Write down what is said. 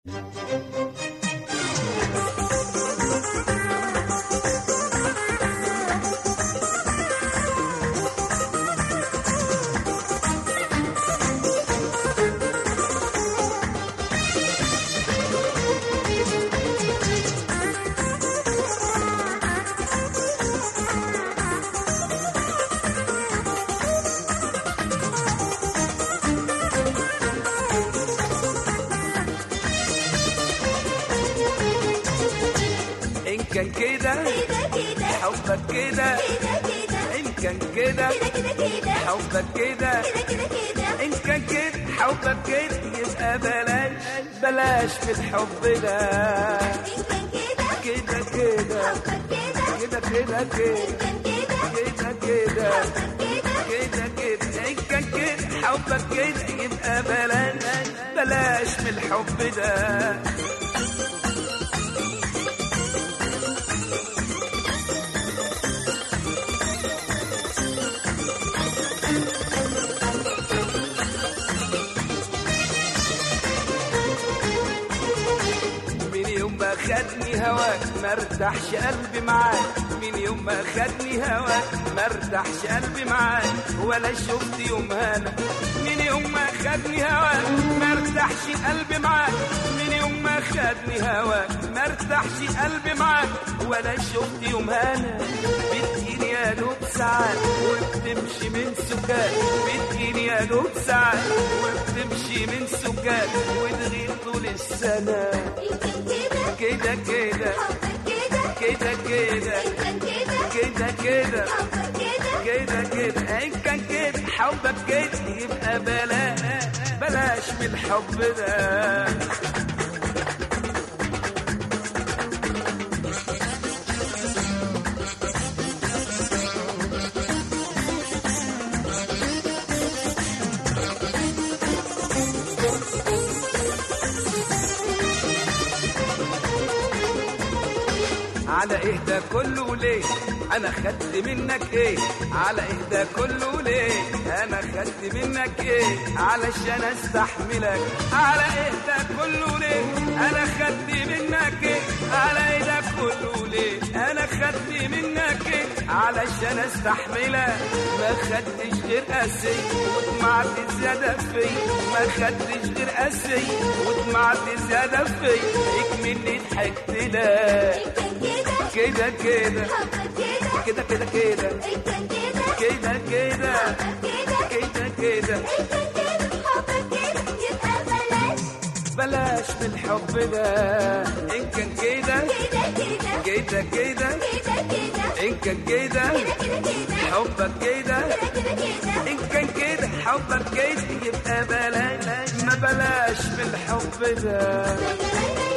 كان كده حبك كده إن كان كده حبك كده إن كان كده حبك كده يبقى بلاش في الحب ده كده كده كده كده كده كده إن كان كده حبك كده يبقى بلاش في الحب ده. خدني هواك مرتاحش قلبي معاك من يوم ما خدني هواك مرتاحش قلبي معاك ولا شفت يوم هنا من يوم ما خدني هواك مرتاحش قلبي معاك من يوم ما خدني هواك مرتاحش قلبي معاك ولا شفت يوم هنا بتجيني يا دوب ساعات وبتمشي من سكات بتجيني يا دوب ساعات وبتمشي من سكات وتغيب طول السنة كده كده كده كده كده كده كده كده إن كان كده حبك كده يبقى بلاش من الحب ده. على ايه ده كله ليه انا خدت منك ايه على ايه ده كله ليه انا خدت منك ايه علشان استحملك على ايه ده كله ليه انا خدت منك ايه على ايه ده كله ليه انا خدت منك ايه علشان استحملك ما خدتش غير قاسي وطمعت زيادة في ما خدتش غير قاسي وطمعت زيادة في اكملني ضحكت لك كده كده كده كده كده كده كده كده كده بلاش من الحب ده إن كان كده كده كده إن كان كده حبك كده إن كان كده حبك كده يبقى بلاش من الحب ده.